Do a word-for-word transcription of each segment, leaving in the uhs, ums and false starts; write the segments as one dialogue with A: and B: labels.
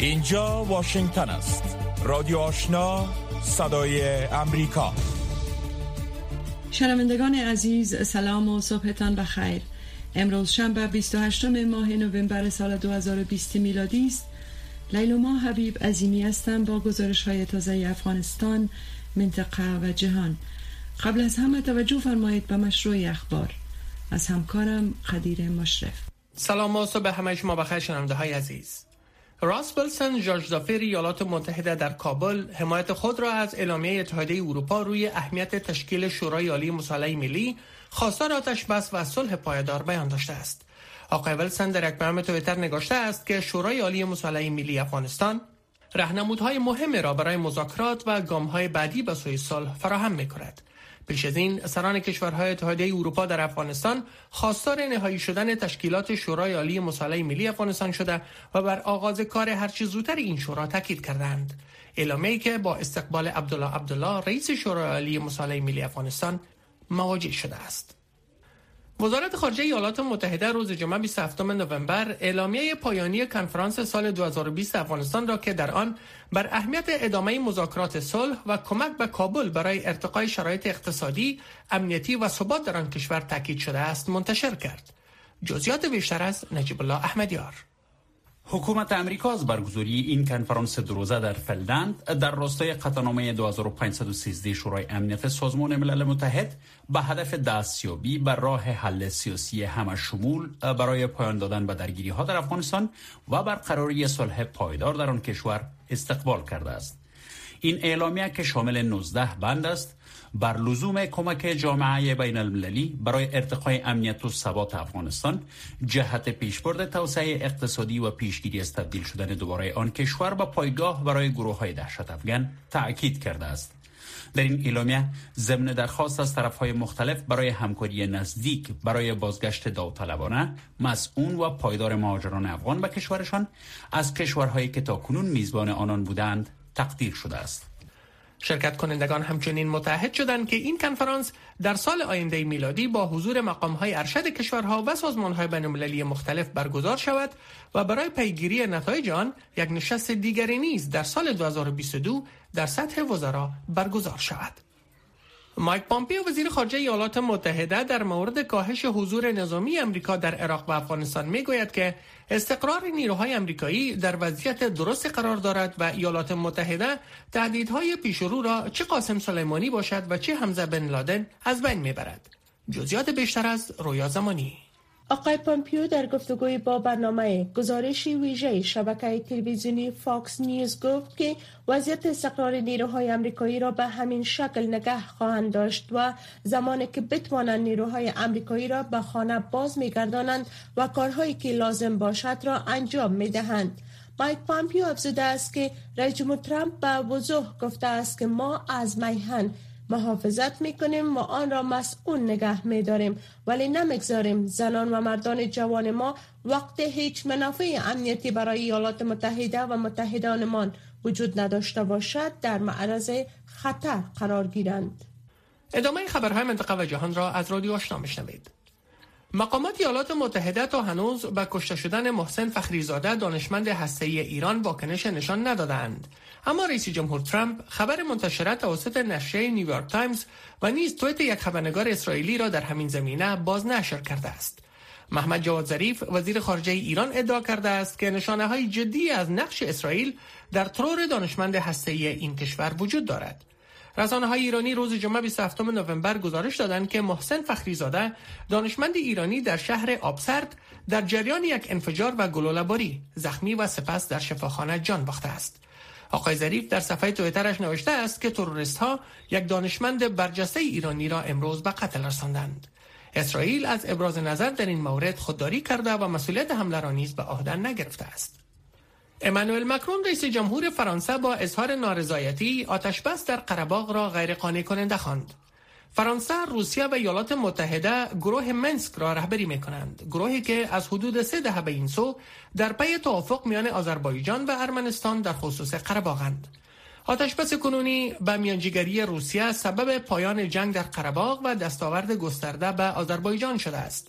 A: اینجا واشنگتن است. رادیو آشنا، صدای امریکا.
B: شنوندگان عزیز، سلام و صبحتان بخیر. امروز شنبه بیست و هشتم ماه نوامبر سال دو هزار و بیست میلادی است. لیلما حبیب عظیمی هستم با گزارش های تازه افغانستان، منطقه و جهان. قبل از همه توجه فرمایید به مشروع اخبار از همکارم قدیر مشرف.
C: سلام و صبح همه شما بخیر شنونده های عزیز. راس ویلسون، جاج دافیر ایالات متحده در کابل حمایت خود را از اعلامیه اتحادیه اروپا روی اهمیت تشکیل شورای عالی مصالحه ملی، خواستار آتش بس و صلح پایدار بیان داشته است. آقای ویلسون در یک پیام توییتر نگاشته است که شورای عالی مصالحه ملی افغانستان راهنمودهای مهمی را برای مذاکرات و گام‌های بعدی به سوی صلح فراهم می‌کند. پیش از این سران کشورهای اتحادیه اروپا در افغانستان خواستار نهایی شدن تشکیلات شورای عالی مصالحه ملی افغانستان شده و بر آغاز کار هر چه زودتر این شورا تاکید کردند. اعلامیه‌ای که با استقبال عبدالله عبدالله رئیس شورای عالی مصالحه ملی افغانستان مواجه شده است. وزارت خارجه ایالات متحده روز جمعه بیست و هفتم نوامبر اعلامیه پایانی کنفرانس سال دو هزار و بیست افغانستان را که در آن بر اهمیت ادامه مذاکرات صلح و کمک به کابل برای ارتقای شرایط اقتصادی، امنیتی و ثبات در آن کشور تاکید شده است منتشر کرد. جزئیات بیشتر از نجیب الله احمدیار.
D: حکومت امریکا از برگزاری این کنفرانس دو روزه در فنلند در راستای قطعنامه دو هزار و پانصد و سیزده شورای امنیت سازمان ملل متحد به هدف دستیابی بر راه حل سیاسی همه‌شمول برای پایان دادن به درگیری‌ها در افغانستان و برقراری صلح پایدار در آن کشور استقبال کرده است. این اعلامیه که شامل نوزده بند است بر لزوم کمک جامعه بین المللی برای ارتقای امنیت و ثبات افغانستان، جهت پیشبرد توسعه اقتصادی و پیشگیری از تبدیل شدن دوباره آن کشور به پایگاه برای گروه‌های دهشت افغان تأکید کرده است. در این اعلامیه ضمن درخواست از طرف‌های مختلف برای همکاری نزدیک برای بازگشت داوطلبانه، مسئول و پایدار مهاجران افغان به کشورشان از کشورهایی که تاکنون میزبان آنان بودند تقدیر شده است.
C: شرکت کنندگان همچنین متحد شدند که این کنفرانس در سال آینده میلادی با حضور مقام‌های ارشد کشورها و سازمان‌های بین‌المللی مختلف برگزار شود و برای پیگیری نتایج آن یک نشست دیگری نیز در سال دو هزار و بیست و دو در سطح وزرا برگزار شود. مایک پامپیو وزیر خارجه ایالات متحده در مورد کاهش حضور نظامی امریکا در عراق و افغانستان میگوید که استقرار نیروهای امریکایی در وضعیت درست قرار دارد و ایالات متحده تهدیدهای پیشرو را چه قاسم سلیمانی باشد و چه حمزه بن لادن از بین میبرد. جزئیات بیشتر از رویا زمانی.
E: آقای پامپیو در گفتگوی با برنامه گزارشی ویژه شبکه تلویزیونی فاکس نیوز گفت که وضعیت استقرار نیروهای امریکایی را به همین شکل نگه خواهند داشت و زمانی که بتوانند نیروهای امریکایی را به خانه باز می‌گردانند و کارهایی که لازم باشد را انجام می‌دهند. مایک پامپیو افزوده است که رئیس جمهور ترامپ به وضوح گفته است که ما از میهن محافظت میکنیم و آن را مسئول نگه میداریم، ولی نمیگذاریم زنان و مردان جوان ما وقت هیچ منافع امنیتی برای ایالات متحده و متحدانمان وجود نداشته باشد در معرض خطر قرار گیرند.
C: ادامه خبرهای منطقه و جهان را از رادیو آشنا میشنوید. مقامات ایالات متحده تا هنوز به کشته شدن محسن فخریزاده دانشمند هسته‌ای ایران واکنش نشان ندادند، اما رئیس جمهور ترامپ خبر منتشره توسط نشریه نیویورک تایمز و نیز توییت یک خبرنگار اسرائیلی را در همین زمینه بازنشر کرده است. محمد جواد ظریف وزیر خارجه ایران ادعا کرده است که نشانه‌های جدی از نقش اسرائیل در ترور دانشمند هسته‌ای این کشور وجود دارد. رسانه‌های ایرانی روز جمعه بیست و هفتم نوامبر گزارش دادند که محسن فخریزاده دانشمند ایرانی در شهر آبسرد در جریان یک انفجار و گلوله‌باری زخمی و سپس در شفاخانه جان باخته است. آقای ظریف در صفحه توییترش نوشته است که تروریست‌ها یک دانشمند برجسته ایرانی را امروز به قتل رساندند. اسرائیل از ابراز نظر در این مورد خودداری کرده و مسئولیت حمله را نیز به عهده نگرفته است. امانوئل مکرون رئیس جمهور فرانسه با اظهار نارضایتی آتش‌بس در قره‌باغ را غیرقانع کننده خواند. فرانسه، روسیه و ایالات متحده گروه منسک را رهبری می‌کنند، گروهی که از حدود سه دهه به این سو در پی توافق میان آذربایجان و ارمنستان در خصوص قره‌باغند. آتش‌بس کنونی به میانجیگری روسیه سبب پایان جنگ در قره‌باغ و دستاورد گسترده به آذربایجان شده است.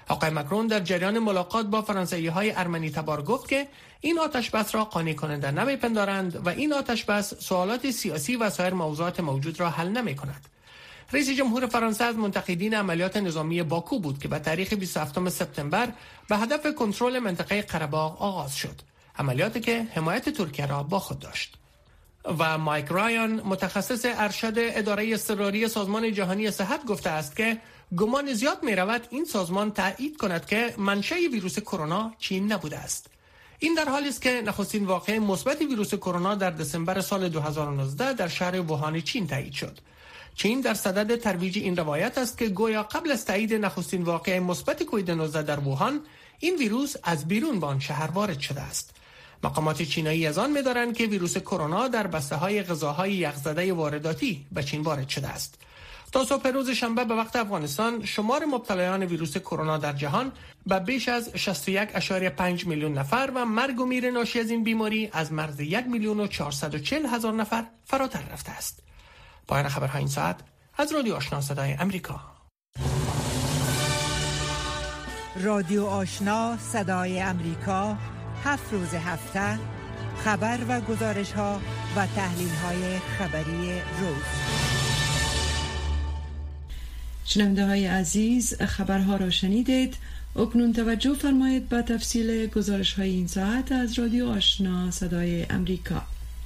C: آقای مکرون در جریان ملاقات با فرانسوی‌های ارمنی تبار گفت که این آتشبس را قانع کننده نمی‌پندارند و این آتشبس سوالات سیاسی و سایر موضوعات موجود را حل نمی‌کند. رئیس جمهور فرانسه از منتقدین عملیات نظامی باکو بود که به تاریخ بیست و هفتم سپتامبر به هدف کنترل منطقه قره‌باغ آغاز شد. عملیاتی که حمایت ترکیه را با خود داشت. و مایک رایان متخصص ارشد اداره اضطراری سازمان جهانی صحت گفته است که گمان زیاد می رود این سازمان تایید کند که منشأ ویروس کرونا چین نبوده است. این در حالی است که نخستین واقعه مثبت ویروس کرونا در دسامبر سال دو هزار و نوزده در شهر ووهان چین تایید شد. چین در صدد ترویج این روایت است که گویا قبل از تایید نخستین واقعه مثبت کووید نوزده در ووهان این ویروس از بیرون به آن شهر وارد شده است. مقامات چینایی از آن می‌دارند که ویروس کرونا در بسته‌های غذاهای یخزده وارداتی به چین وارد شده است. تا صبح روز شنبه به وقت افغانستان شمار مبتلایان ویروس کرونا در جهان به بیش از شصت و یک و پنج میلیون نفر و مرگ و میر ناشی از این بیماری از مرز یک میلیون و چهارصد و چهل هزار نفر فراتر رفته است. پایان خبرهای این ساعت از رادیو آشنا صدای امریکا.
F: رادیو آشنا صدای امریکا، هفت روز هفته خبر و گزارش ها و تحلیل های خبری روز.
B: شنونده های عزیز، خبرها را شنیدید. اکنون توجه فرمایید به تفصیل گزارش های این ساعت از رادیو آشنا صدای امریکا.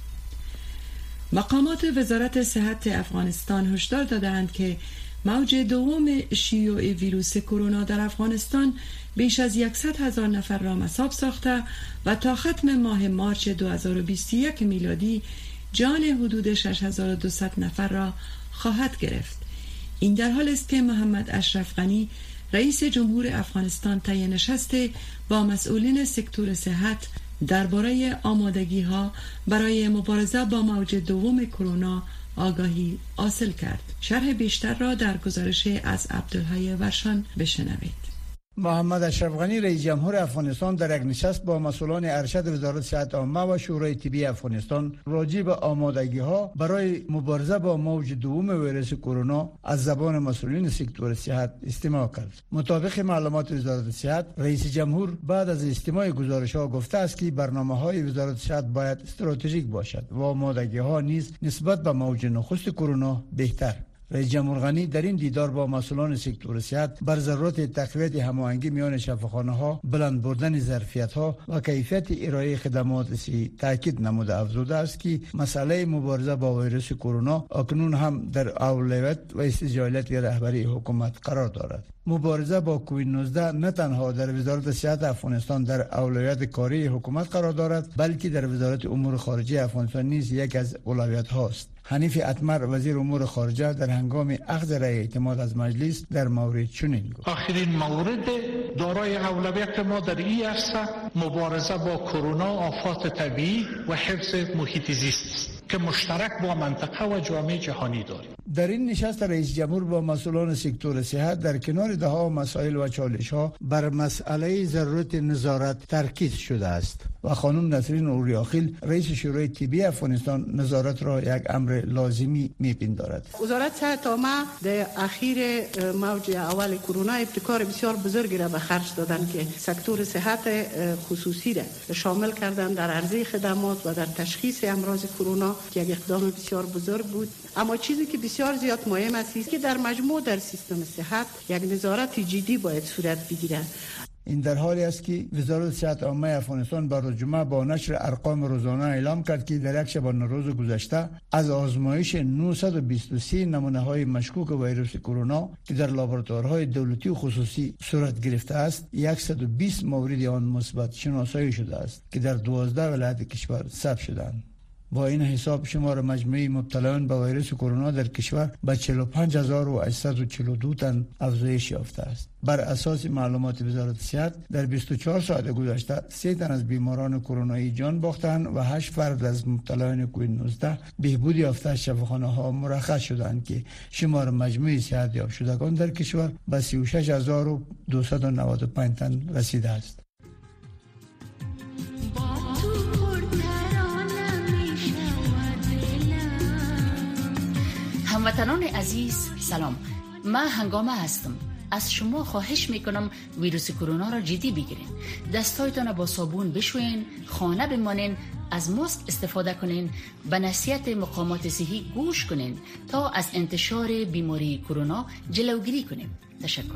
B: مقامات وزارت صحت افغانستان هشدار دادند که موج دوم شیوع ویروس کرونا در افغانستان بیش از صد هزار نفر را مصاب ساخته و تا ختم ماه مارس دو هزار و بیست و یک میلادی جان حدود شش هزار و دویست نفر را خواهد گرفت. این در حال است که محمد اشرف غنی رئیس جمهور افغانستان طی نشستی با مسئولین سکتور صحت درباره آمادگی ها برای مبارزه با موج دوم کرونا آگاهی حاصل کرد. شرح بیشتر را در گزارش از عبدالحی ورشان بشنوید.
G: محمد اشرف غنی رئیس جمهور افغانستان در یک نشست با مسئولان ارشد وزارت صحت عامه و شورای طبی افغانستان راجع به آمادگی ها برای مبارزه با موج دوم ویروس کرونا از زبان مسئولین سکتور صحت استماع کرد. مطابق معلومات وزارت صحت، رئیس جمهور بعد از استماع گزارش ها گفته است که برنامه های وزارت صحت باید استراتژیک باشد و آمادگی ها نیز نسبت به موج نخست کرونا بهتر. رئیس جمهور غنی در این دیدار با مسئولان سکتور صحت بر ضرورت تقویت هماهنگی میان شفاخانه‌ها، بلند بردن ظرفیت‌ها و کیفیت ارائه خدمات صحی تاکید نموده افزوده است که مسئله مبارزه با ویروس کرونا اکنون هم در اولویت و استجابت رهبری حکومت قرار دارد. مبارزه با کووید نوزده نه تنها در وزارت صحت افغانستان در اولویت کاری حکومت قرار دارد، بلکه در وزارت امور خارجه افغانستان نیز یک از اولویت هاست. حنیف اتمر وزیر امور خارجه در هنگام اخذ رأی اعتماد از مجلس در مورد چنین گفت:
H: آخرین مورد دارای اولویت ما در این است مبارزه با کرونا، آفات طبیعی و حفظ محیط زیست که مشترک با منطقه و جامعه جهانی داریم.
G: در این نشست رئیس جمهور با مسئولان سکتور صحت در کنار دهها مسائل و چالش‌ها بر مسئله ضرورت نظارت تاکید شده است و خانم نسرین اوریاخیل رئیس شورای طبی افغانستان نظارت را یک امر لازمی می‌پندارد.
I: وزارت صحت عامه در اخیر موج اول کرونا ابتکار بسیار بزرگی را به خرج دادن که سکتور صحت خصوصی را شامل کردن در عرضه خدمات و در تشخیص امراض کرونا که یک اقدام بسیار بزرگ بود. اما چیزی که بسیار زیاد مهم است که در مجموع در سیستم صحت یک نظارت جدی باید صورت بگیرد.
G: این در حالی است که وزارت صحت عامه افغانستان بر جمعه با نشر ارقام روزانه اعلام کرد که در یک شبانه روز گذشته از آزمایش نهصد و بیست و سه نمونه های مشکوک ویروس کرونا که در لابراتوارهای دولتی و خصوصی صورت گرفته است، صد و بیست مورد آن مثبت شناسایی شده است که در دوازده ولایت کشور ثبت شدند. با این حساب شمار مجموعی مبتلایان به ویروس کرونا در کشور به چهل و پنج هزار و هشتصد و چهل و دو تن افزایش یافته است. بر اساس معلومات وزارت صحت در بیست و چهار ساعت گذشته سه تن از بیماران کرونایی جان باختند و هشت فرد از مبتلایان کووید نوزده بهبود یافته از شفاخانه‌ها مرخص شدند که شمار مجموعی صحت یافت شدگان در کشور به سی و شش هزار و دویست و نود و پنج تن رسیده است.
J: هموطنان عزیز سلام، من هنگامه هستم. از شما خواهش میکنم ویروس کرونا را جدی بگیرین. دستایتان را با صابون بشوین، خانه بمانین، از ماسک استفاده کنین، به نصیحت مقامات صحی گوش کنین تا از انتشار بیماری کرونا جلوگیری کنیم. تشکر.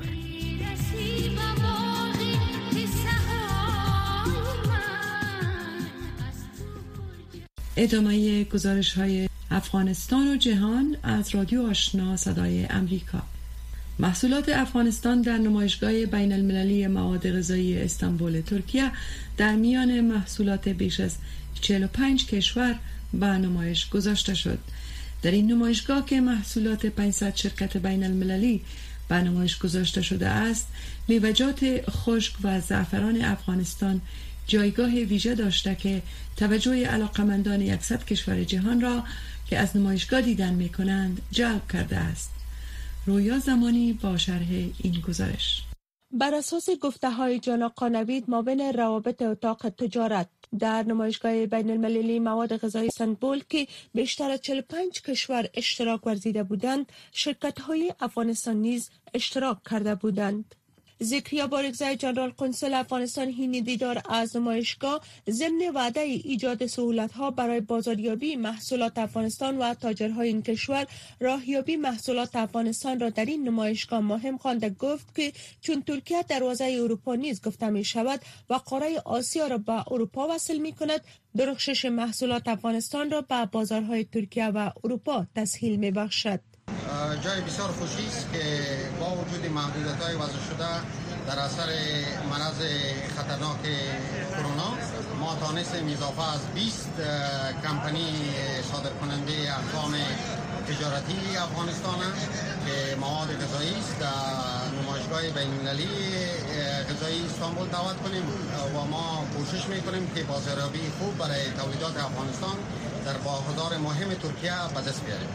B: ادامه گزارش های افغانستان و جهان از رادیو آشنا صدای امریکا. محصولات افغانستان در نمایشگاه بین المللی مواد غذایی استانبول ترکیه در میان محصولات بیش از چهل و پنج کشور به نمایش گذاشته شد. در این نمایشگاه که محصولات پانصد شرکت بین المللی به نمایش گذاشته شده است، میوه‌جات خشک و زعفران افغانستان جایگاه ویژه داشته که توجه علاقمندان صد کشور جهان را که از نمایشگاه دیدن می کنند جلب کرده است. رویا زمانی با شرح این گزارش.
E: بر اساس گفته های جان نوید معاون روابط اتاق تجارت در نمایشگاه بین المللی مواد غذایی استانبول که بیشتر از چهل و پنج کشور اشتراک ورزیده بودند، شرکت های افغانستان نیز اشتراک کرده بودند. ذکریا بارگزای جنرال قنصل افغانستان هینی دیدار از نمایشگاه ضمن وعده ایجاد سهولت‌ها برای بازاریابی محصولات افغانستان و تاجرهای این کشور راهیابی محصولات افغانستان را در این نمایشگاه مهم خوانده گفت که چون ترکیه دروازه اروپا نیز گفته می شود و قاره آسیا را به اروپا وصل می کند، درخشش محصولات افغانستان را به بازارهای ترکیه و اروپا تسهیل می بخشد.
K: جای بسیار خوشی است که با وجود محدودیت‌های وضع شده در اثر مرض خطرناک کرونا ما تانستیم اضافه از بیست کمپانی صادرکننده اقسام تجارتی افغانستان که مواد غذایی است در نمایشگاه بین‌المللی غذایی استانبول دعوت کنیم و ما کوشش می‌کنیم که بازاریابی خوب برای تولیدات افغانستان در بازار مهم ترکیه به دست بیاریم.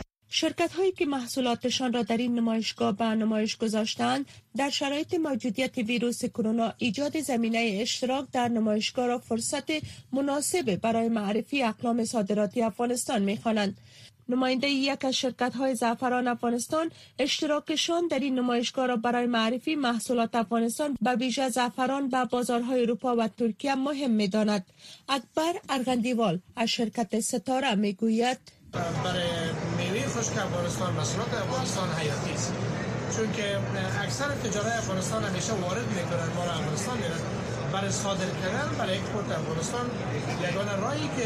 E: شرکت هایی که محصولاتشان را در این نمایشگاه به نمایش گذاشتند در شرایط موجودیت ویروس کرونا ایجاد زمینه اشتراک در نمایشگاه را فرصت مناسب برای معرفی اقلام صادراتی افغانستان می‌خوانند. نماینده یک از شرکت های زعفران افغانستان اشتراکشان در این نمایشگاه را برای معرفی محصولات افغانستان به ویژه زعفران به بازارهای اروپا و ترکیه مهم می‌داند. اکبر ارغندیوال از شرکت ستاره میگوید
L: برای میوه خشک افغانستان محصولات افغانستان حیاتی است، چون که اکثر تجارت افغانستان همیشه وارد میکنن ما را افغانستان میرن برای صادر کردن برای اکسپورت افغانستان. یگانه راهی که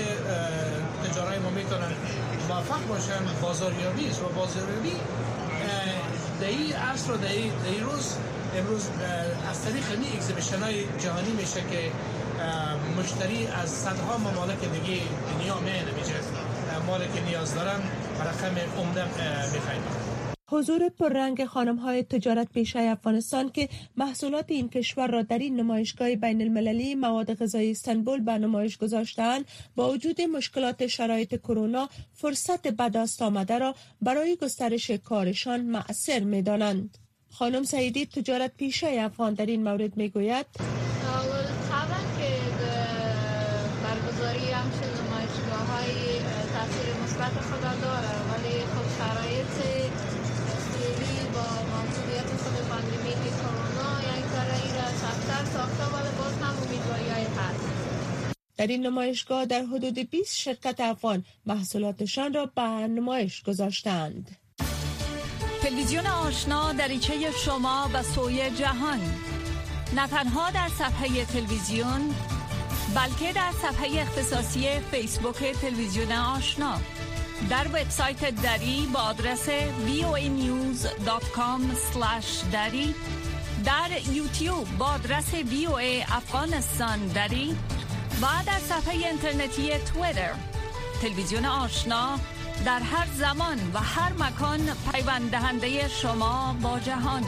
L: تجارت ما میتونن موفق باشن بازاریابی است و بازاریابی در این عصر و در این روز امروز از طریق این اگزیبیشن های جهانی میشه که مشتری از صدها ممالک دیگه دنیا میانه میشه مالی که نیاز دارن رقم عمده میخواین.
E: حضور پررنگ خانم‌های تجارت پیشه افغانستان که محصولات این کشور را در این نمایشگاه بین المللی مواد غذایی استانبول به نمایش گذاشتند، با وجود مشکلات شرایط کرونا فرصت به دست آمده را برای گسترش کارشان مؤثر می‌دانند. خانم سعیدی تجارت پیشه افغان در این مورد میگوید
M: طبعا که برگزاری همچنین نمایشگاه‌های تاثیر مثبت خود داره، ولی خب شرایط فعلی با موجودیت خود پاندمیک کرونا یعنی کاری را سخت‌تر ساخته، ولی باز هم امیدواری‌های هست.
E: در این نمایشگاه در حدود بیست شرکت افغان محصولاتشان را به نمایش گذاشتند.
N: تلویزیون آشنا دریچه شما و سوی جهان، نه تنها در صفحه تلویزیون بلکه در صفحه اختصاصی فیسبوک تلویزیون آشنا، در وبسایت دری با آدرس وی او ای نیوز دات کام اسلش دری، در یوتیوب با آدرس وی او ای افغانستان دری و در صفحه اینترنتی توییتر. تلویزیون آشنا در هر زمان و هر مکان پیوند دهنده شما با جهان.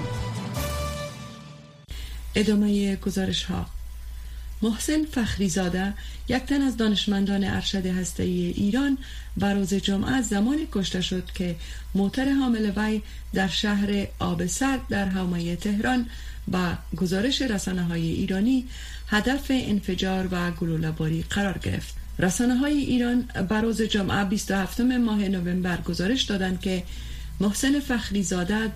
B: ادامه گزارش ها. محسن فخریزاده، یک تن از دانشمندان ارشد هسته‌ای ایران، بر روز جمعه زمانی کشته شد که موتر حامل وی در شهر آب سرد در حومه تهران با گزارش رسانه‌های ایرانی هدف انفجار و گلوله‌باری قرار گرفت. رسانه‌های ایران بر روز جمعه بیست و هفتم ماه نوامبر گزارش دادند که محسن فخریزاده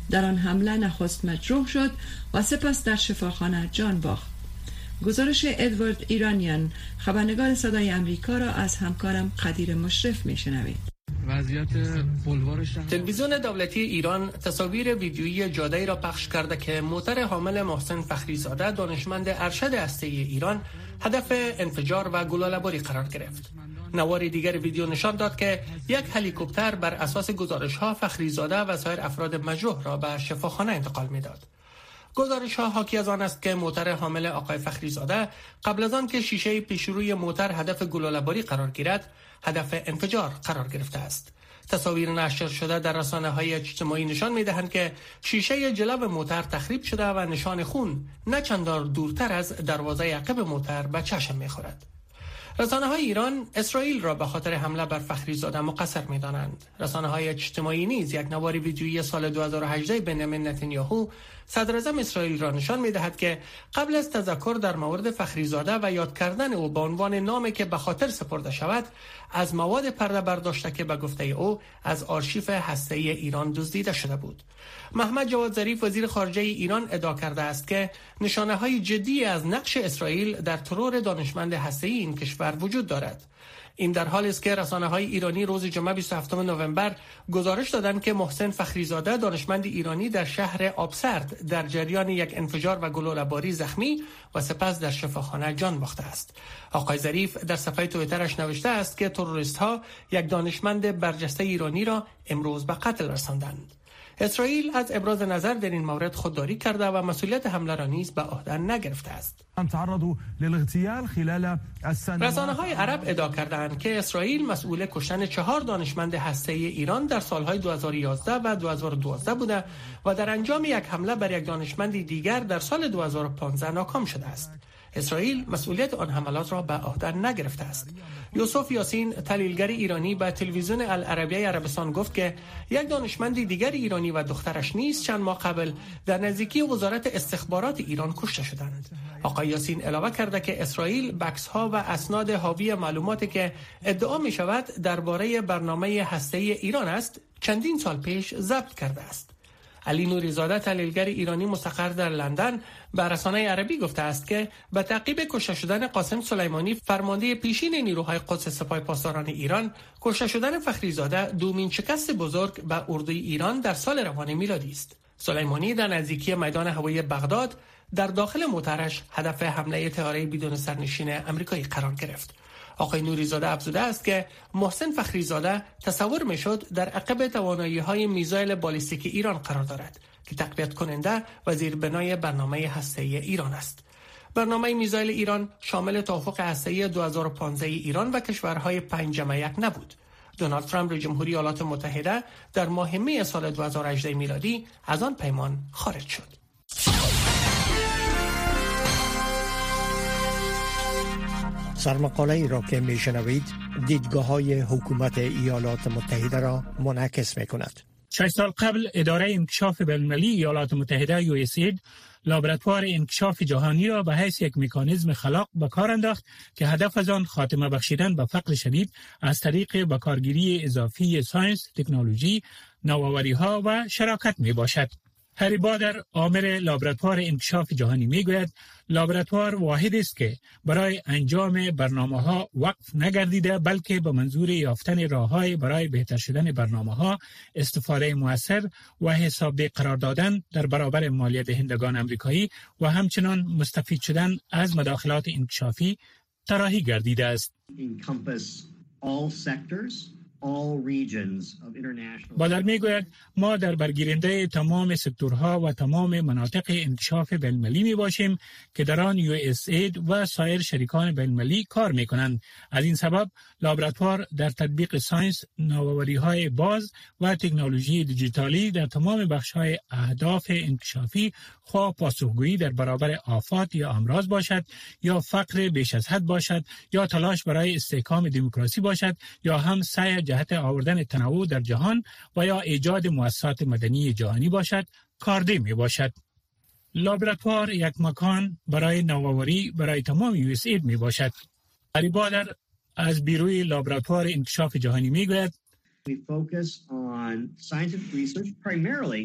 B: در آن حمله نخست مجروح شد و سپس در شفاخانه جان باخت. گزارش ادوارد ایرانیان، خبرنگار صدای امریکا، را از همکارم قدیر مشرف میشنوید.
C: وضعیت بلوار تلویزیون دولتی ایران تصاویر ویدیویی جاده‌ای را پخش کرده که موتر حامل محسن فخریزاده دانشمند ارشد هسته‌ای ایران هدف انفجار و گلوله‌باری قرار گرفت. نوار دیگر ویدیو نشان داد که یک هلیکوپتر بر اساس گزارش‌ها فخریزاده و سایر افراد مجروح را به شفاخانه انتقال می‌داد. گزارش‌ها حاکی از آن است که موتر حامل آقای فخریزاده قبل از آن که شیشه پیشروی موتر هدف گلوله‌باری قرار گیرد، هدف انفجار قرار گرفته است. تصاویر نشر شده در رسانه‌های اجتماعی نشان می‌دهند که شیشه جلو موتر تخریب شده و نشان خون نه چندان دورتر از دروازه عقب موتر به چشم می‌خورد. رسانه‌های ایران اسرائیل را به خاطر حمله بر فخریزاده مقصر می‌دانند. رسانه‌های اجتماعی نیز یک نوار ویدیویی سال دو هزار و هجده بنیامین نتانیاهو صدر اعظم اسرائیل را نشان می‌دهد که قبل از تذکر در مورد فخریزاده و یاد کردن او به عنوان نامی که به خاطر سپرده شود، از مواد پرده برداشته که به گفته او از آرشیو هسته‌ای ایران دزدیده شده بود. محمد جواد ظریف وزیر خارجه ایران ادعا کرده است که نشانه‌های جدی از نقش اسرائیل در ترور دانشمند هسته‌ای این کشور وجود دارد. این در حالی است که رسانه‌های ایرانی روز جمعه بیست و هفتم نوامبر گزارش دادند که محسن فخریزاده دانشمند ایرانی در شهر آبسرد در جریان یک انفجار و گلوله‌باری زخمی و سپس در شفاخانه جان باخته است. آقای ظریف در صفحه توییترش نوشته است که تروریست‌ها یک دانشمند برجسته ایرانی را امروز به قتل رساندند. اسرائیل از ابراز نظر در این مورد خودداری کرده و مسئولیت حمله را نیز به عهده نگرفته است. رسانه‌های عرب ادعا کردند که اسرائیل مسئول کشتن چهار دانشمند هسته‌ای ایران در سالهای دو هزار و یازده و دو هزار و دوازده بوده و در انجام یک حمله بر یک دانشمند دیگر در سال دو هزار و پانزده ناکام شده است. اسرائیل مسئولیت آن حملات را به عهده نگرفته است. یوسف یاسین، تحلیلگر ایرانی، به تلویزیون العربیه عربستان گفت که یک دانشمند دیگر ایرانی و دخترش نیز چند ماه قبل در نزدیکی وزارت استخبارات ایران کشته شدند. آقای یاسین علاوه کرده که اسرائیل بکس‌ها و اسناد حاوی معلوماتی که ادعا می شود درباره برنامه هسته‌ای ایران است، چندین سال پیش ضبط کرده است. علی نوریزاده، تحلیلگر ایرانی مستقر در لندن، به رسانه عربی گفته است که به تعقیب کشته شدن قاسم سلیمانی، فرمانده پیشین نیروهای قدس سپاه پاسداران ایران، کشته شدن فخریزاده دومین شکست بزرگ به اردوی ایران در سال روان میلادی است. سلیمانی در نزدیکی میدان هوایی بغداد در داخل موترش هدف حمله طیاره بدون سرنشین آمریکایی قرار گرفت. آقای نوریزاده افزوده است که محسن فخریزاده تصور میشد در عقب توانایی‌های میزایل بالیستیک ایران قرار دارد که تقویت کننده و زیربنای برنامه هسته‌ای ایران است. برنامه میزایل ایران شامل توافق هسته‌ای دو هزار و پانزده ایران و کشورهای پنج جمع یک نبود. دونالد ترامپ رئیس جمهوری ایالات متحده در ماه می سال دو هزار و هجده میلادی از آن پیمان خارج شد.
O: سرمقاله ای را که می شنوید دیدگاه های حکومت ایالات متحده را منعکس می کند.
P: شش سال قبل اداره انکشاف بین‌المللی ایالات متحده یو اس اید لابراتوار انکشاف جهانی را به حیث یک مکانیزم خلاق به کار انداخت که هدف از آن خاتمه بخشیدن به فقر شدید از طریق بکارگیری اضافی ساینس، تکنولوژی، نوآوری‌ها و شراکت می باشد. هری بادر، آمر لابراتوار انکشاف جهانی میگوید لابراتوار واحد است که برای انجام برنامه‌ها وقف نگردیده، بلکه به منظور یافتن راه‌های برای بهتر شدن برنامه‌ها، استفاده مؤثر و حسابدهی قرار دادن در برابر مالیه دهندگان آمریکایی و همچنان مستفید شدن از مداخلات انکشافی طراحی گردیده است. بادر میگوید ما در برگیرنده تمام سکتورها و تمام مناطق انکشاف بین‌المللی می باشیم که در آن یو اس اید و سایر شریکان بین‌المللی کار می کنند. از این سبب لابراتوار در تطبیق ساینس، نوآوری‌های باز و تکنولوژی دیجیتالی در تمام بخش‌های اهداف انکشافی، خواه پاسخگویی در برابر آفات یا امراض باشد، یا فقر بیش از حد باشد، یا تلاش برای استحکام دموکراسی باشد، یا هم سعی جهت آوردن تنوع در جهان و یا ایجاد مؤسسات مدنی جهانی باشد، کارده می باشد. لابراتوار یک مکان برای نوآوری برای تمام یو اس اید می باشد. هری بادر از بیروی لابراتوار انکشاف جهانی می گوید
Q: We focus on scientific research primarily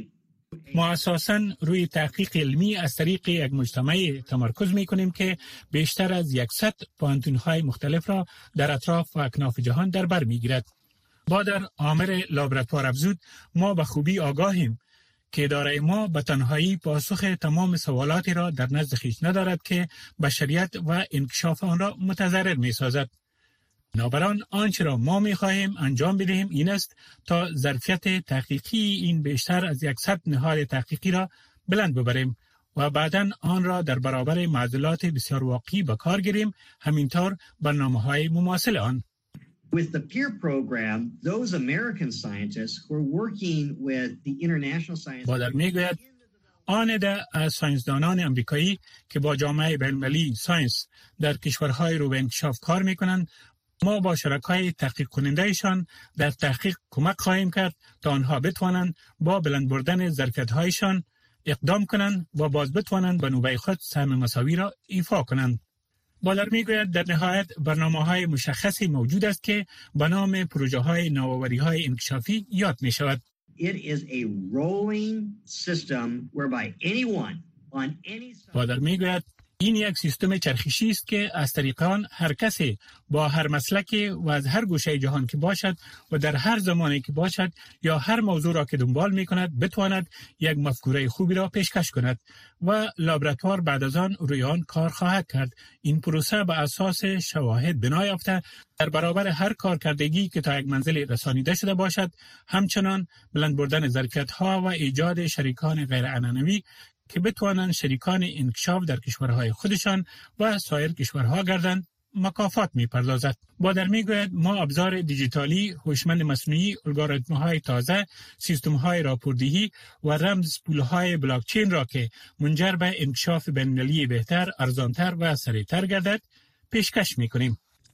P: ما اساساً روی تحقیق علمی از طریق یک مجتمع تمرکز می کنیم که بیشتر از صد پانتون‌های مختلف را در اطراف و اکناف جهان در بر می گیرد. با در آمر لابراتوار افزود ما به خوبی آگاهیم که اداره ما به تنهایی پاسخ تمام سوالاتی را در نزد خویش ندارد که بشریت و انکشاف آن را متضرر می سازد. بنابراین آنچه را ما می خواهیم انجام بدهیم این است تا ظرفیت تحقیقی این بیشتر از صد نهاد تحقیقی را بلند ببریم و بعداً آن را در برابر معضلات بسیار واقعی به کار گیریم، همینطور برنامه‌های مماثل آن.
Q: With the PEER program, those American scientists who are working with the international science
P: بادر میگوید آن ده از ساینسدانان امریکایی که با جامعه بین‌المللی ساینس در کشورهای رو به انکشاف کار میکنند، ما با شرکای تحقیق کنندهشان در تحقیق کمک خواهیم کرد تا آنها بتوانند با بلند بردن ظرفیت‌هایشان اقدام کنند و باز بتوانند به نوبه خود سهم مساوی را ایفا کنند. بالر میگوید در نهایت برنامه‌های مشخصی موجود است که به نام پروژه‌های نوآوری‌های انکشافی یاد می‌شود.
Q: It is a rolling system whereby anyone on any
P: بالر میگوید این یک سیستم چرخشی است که از طریق آن هر کسی با هر مسلک و از هر گوشه جهان که باشد و در هر زمانی که باشد یا هر موضوع را که دنبال می کند بتواند یک مفکوره خوبی را پیشکش کند و لابراتوار بعد از آن روی آن کار خواهد کرد. این پروسه به اساس شواهد بنا یافته در برابر هر کارکردگی که تا یک منزل رسانیده شده باشد، همچنان بلند بردن ظرفیت‌ها و ایجاد شریکان غیر عنعنوی که بتوانند شریکان انکشاف در کشورهای خودشان و سایر کشورها گردند مکافات می‌پردازد. بادر میگوید ما ابزار دیجیتالی، هوشمند مصنوعی، الگوریتم‌های تازه، سیستم‌های راپوردهی و رمز پول‌های بلاکچین را که منجر به انکشاف بین‌المللی بهتر، ارزانتر و سریعتر گردد پیشکش می‌کنیم.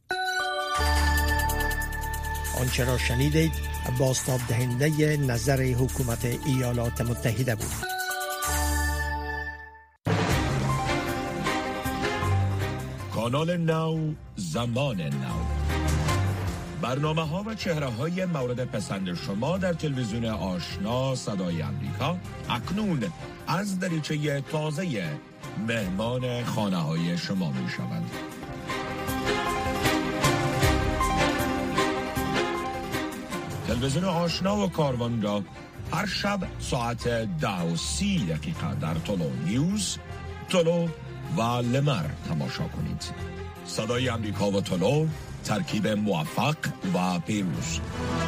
O: آنچه را شنیدید بازتاب دهنده نظر حکومت ایالات متحده بود.
A: کانال نو، زمان نو، برنامه ها و چهره های مورد پسند شما در تلویزیون آشنا صدای امریکا اکنون از دریچه تازه مهمان خانه های شما می شوند. تلویزیون آشنا و کاروان را هر شب ساعت ده و سی دقیقه در تولو نیوز، تولو و لمر تماشا کنید. صدای امریکا و تولو، ترکیب موفق و پیروز.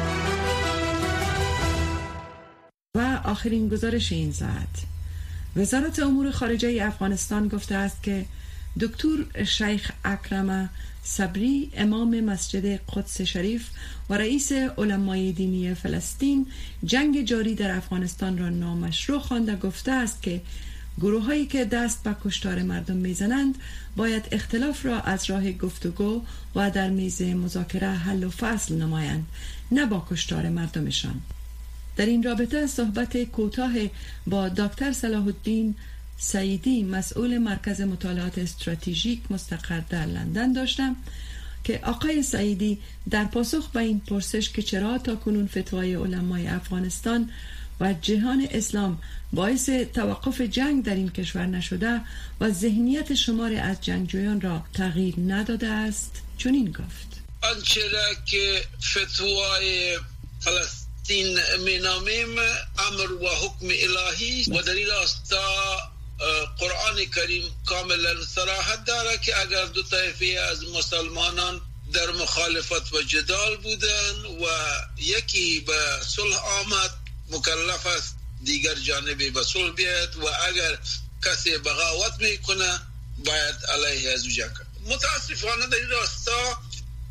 B: و آخرین گزارش این ساعت، وزارت امور خارجه افغانستان گفته است که دکتر شیخ اکرم صبری، امام مسجد قدس شریف و رئیس علمای دینی فلسطین، جنگ جاری در افغانستان را نامشروع خوانده گفته است که گروه‌هایی که دست به کشتار مردم میزنند باید اختلاف را از راه گفتگو و در میز مذاکره حل و فصل نمایند، نه با کشتار مردمشان. در این رابطه صحبت کوتاه با دکتر صلاح الدین سعیدی، مسئول مرکز مطالعات استراتژیک مستقر در لندن داشتم که آقای سعیدی در پاسخ به این پرسش که چرا تا کنون فتوای علمای افغانستان و جهان اسلام باعث توقف جنگ در این کشور نشده و ذهنیت شمار از جنگجویان را تغییر نداده است، چنین گفت:
R: آنچه را که فتوای فلسطین مینامیم امر و حکم الهی و در این راستا قرآن کریم کاملا صراحت داره که اگر دو طایفه از مسلمانان در مخالفت و جدال بودن و یکی به صلح آمد، مکلف است دیگر جانبی به صلح بیاید و اگر کسی بغاوت میکنه باید علیه از او جنگ کرد. متاسفانه در این راستا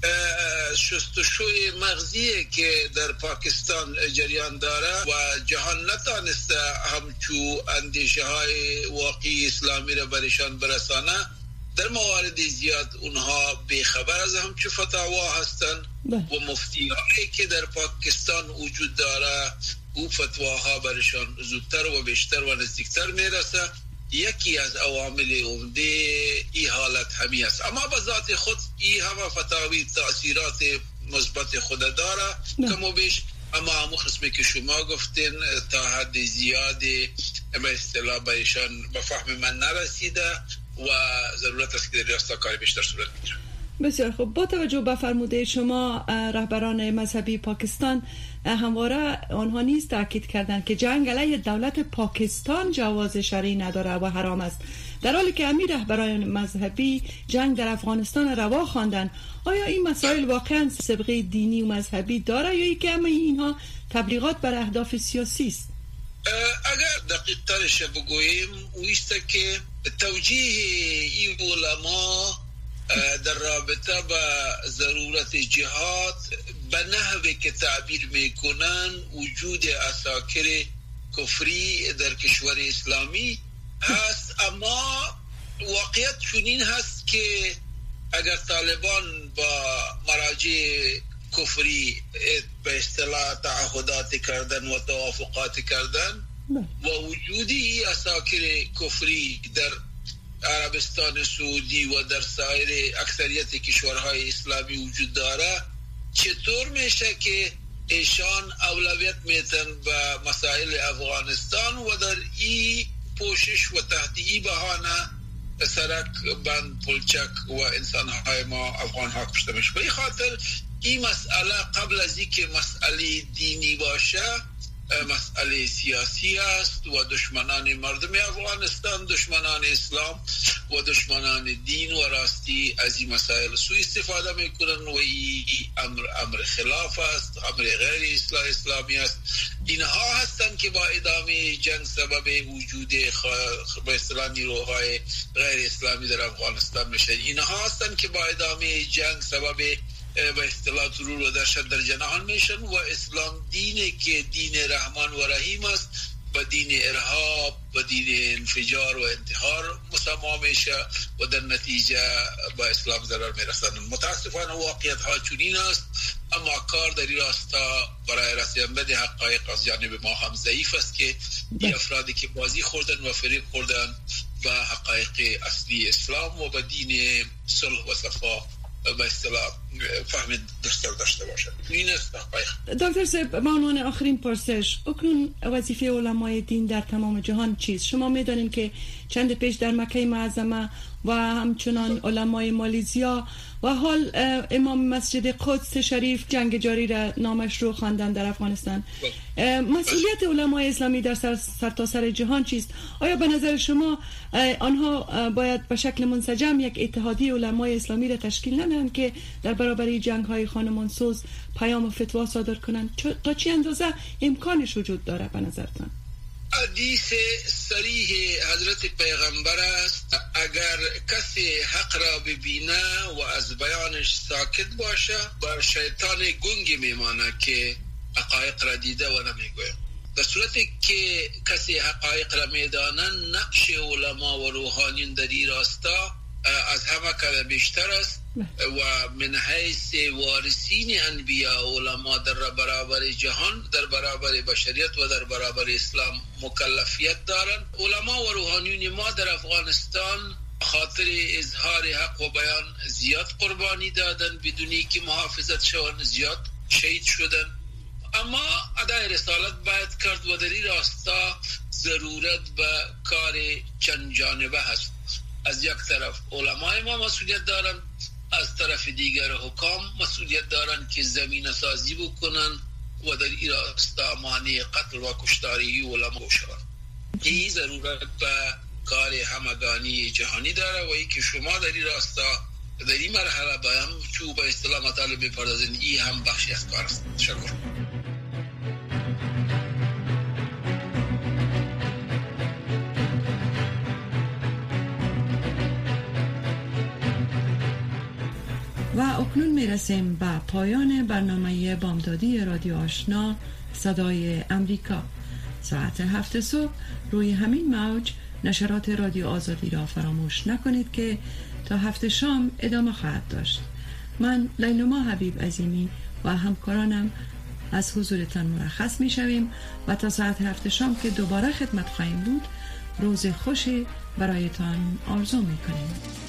R: شستشوی مغزی که در پاکستان جریان داره و جهان نتانسته همچو اندیشه های واقعی اسلامی را برشان برسانه، در موارد زیاد اونها بیخبر از همچو فتاوا هستند و مفتیانی که در پاکستان وجود داره او فتواها برشان زودتر و بیشتر و نزدیکتر میرسه. یکی از عوامل عمده این حالت همی است، اما به ذات خود این همه فتاوی تأثیرات مثبت خود داره. کم و بیش اما همون قسمی که شما گفتین تا حد زیادی به اصطلاح به ایشان به فهم من نرسیده و ضرورت است که در راستا کاری بیشتر صورت بگیره.
B: بسیار خوب. با توجه به فرموده شما، رهبران مذهبی پاکستان همواره آنها نیز تاکید کردند که جنگ علیه دولت پاکستان جواز شرعی نداره و حرام است، در حالی که امیر رهبران مذهبی جنگ در افغانستان روا خواندند. آیا این مسائل واقعا سابقه دینی و مذهبی داره یا اینکه همه اینها تبلیغات بر اهداف سیاسی است؟
R: اگر دقیق ترش بگوییم اویست که توجیه این علما در رابطه با ضرورت جهاد به نحوی که تعبیر میکنن وجود عساکر کفری در کشور اسلامی هست، اما واقعیت چنین هست که اگر طالبان با مراجع کفری به اصطلاح تعهدات کردن و توافقات کردن و وجودی عساکر کفری در عربستان سعودی و در سایر اکثریت کشورهای اسلامی وجود داره، چطور میشه که ایشان اولویت میتن به مسائل افغانستان و در این پوشش و تحت این بهانه سرک بند پلچک و انسانهای ما افغانها کشته میشه. به این خاطر این مسئله قبل از اینکه مسئله دینی باشه مسئله سیاسی است و دشمنان مردم افغانستان، دشمنان اسلام و دشمنان دین و راستی از این مسائل سوء استفاده میکنن و این امر امر خلاف است، امر غیر اصلاح اسلامی است. اینها هستند که با ادامه جنگ سبب وجود به اصطلاح نیروهای غیر اسلامی در افغانستان میشه. اینها هستند که با ادامه جنگ سبب به اصطلاح ترور و دهشت در جهان میشن و اسلام دینه که دین رحمان و رحیم است با دین ارهاب و دین انفجار و انتحار مسما میشه و در نتیجه با اسلام ضرر میرسند. متاسفانه واقعیت ها چنین است، اما کار در این راستا برای رسیدن به حقایق از جانب ما هم ضعیف است که این افرادی که بازی خوردن و فریب خوردن به حقایق اصلی اسلام و به دین صلح و صفا به اصطلاح فهم درست داشته باشد. این است حقایق.
B: دکتر صاحب، به عنوان آخرین پرسش، اکنون وظیفه علمای دین در تمام جهان چیست؟ شما می‌دانید که چند پیش در مکه معظمه و همچنان علمای مالیزیا و حال امام مسجد قدس شریف جنگ جاری را نامش رو خواندن در افغانستان. مسئولیت علمای اسلامی در سرتاسر سر جهان چیست؟ آیا به نظر شما آنها باید به شکل منسجم یک اتحادیه علمای اسلامی را تشکیل ندهند که در برابر جنگ‌های خانمانسوز پیام و فتوا صادر کنند؟ تا چه اندازه امکانش وجود داره به نظرتان؟
R: حدیث صریح حضرت پیغمبر است اگر کسی حق را ببینه و از بیانش ساکت باشه بر شیطان گنگی میمانه که حقایق را دیده و نمیگوید. در صورتی که کسی حقایق را میدانه نقش علما و روحانیون در این راستا از همه کده بیشتر است و من حیث وارثین انبیاء علما در برابر جهان، در برابر بشریت و در برابر اسلام مکلفیت دارند. علما و روحانیون ما در افغانستان خاطر اظهار حق و بیان زیاد قربانی دادن بدونی که محافظت شوند، زیاد شهید شدن، اما ادای رسالت باید کرد و در این راستا ضرورت به کار چند جانبه هست. از یک طرف علمای ما مسئولیت دارن، از طرف دیگر حکام مسئولیت دارن که زمین سازی بکنن و در این راستا مانع قتل و کشتاری علما شوند. این ضرورت به کار همگانی جهانی داره و ای که شما در این راستا در این مرحله بایم چوب به اصطلاح مطالب بپردازن، این هم بخشی از کار است. تشکر.
B: و اکنون میرسیم به پایان برنامه بامدادی رادیو آشنا صدای امریکا. ساعت هفت صبح روی همین موج نشرات رادیو آزادی را فراموش نکنید که تا هفت شام ادامه خواهد داشت. من لیلما حبیب عظیمی و همکارانم از حضورتان مرخص می شویم و تا ساعت هفت شام که دوباره خدمت خواهیم بود روز خوشی برایتان آرزو می کنیم.